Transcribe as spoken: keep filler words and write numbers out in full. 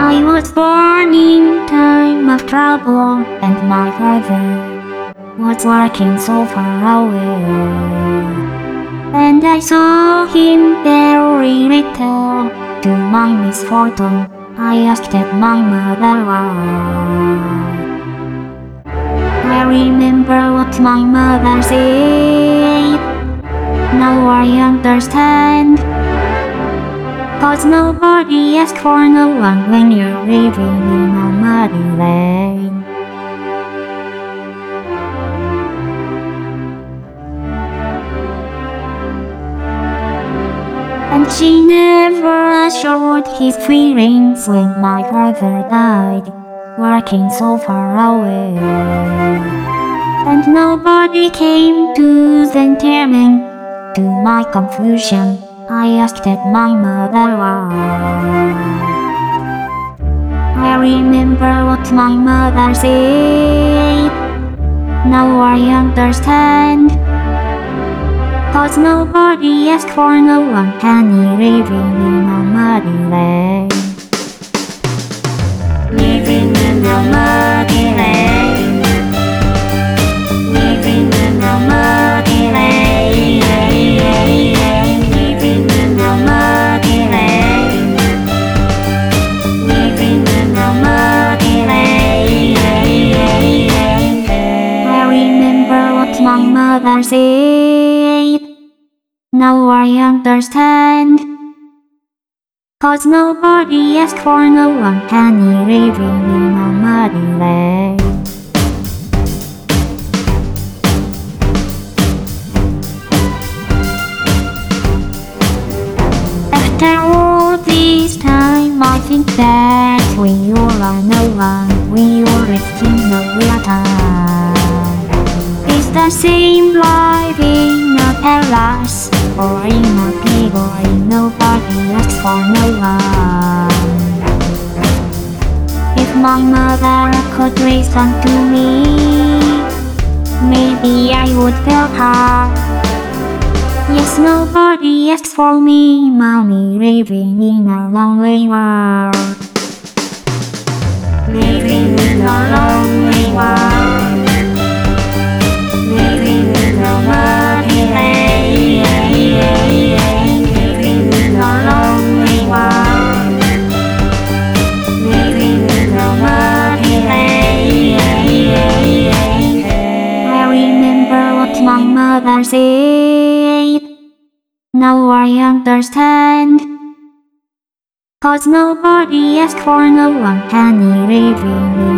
I was born in time of trouble, and my father was working so far away. And I saw him very little. To my misfortune, I asked my mother why. I remember what my mother said. Now I understand. Cause nobody asks for no one when you're living in a muddy lane. And she never showed his feelings when my father died, working so far away. And nobody came to the interment. To my confusion, I asked my mother why. I remember what my mother said. Now I understand. Cause nobody asked for no one, Penny living in a muddy lane. Living in a muddy lane. Living in a muddy lane. Living in a muddy lane. Living in a muddy lane. I remember what my mother said. Now I understand. Cause nobody asked for no one, Penny living in a muddy lane. After all this time, I think that we all are no one. We all live in the real time. It's the same life in a palace, or in a pig, or in nobody asks for no one. If my mother could listen to me, maybe I would tell her. Yes, nobody asks for me, mommy, living in a lonely world. Living in a lonely world. Living in a muddy lane. Living in a lonely world. Living in a muddy lane. I remember what my mother said. Now I understand. Cause nobody asked for no one, Penny living in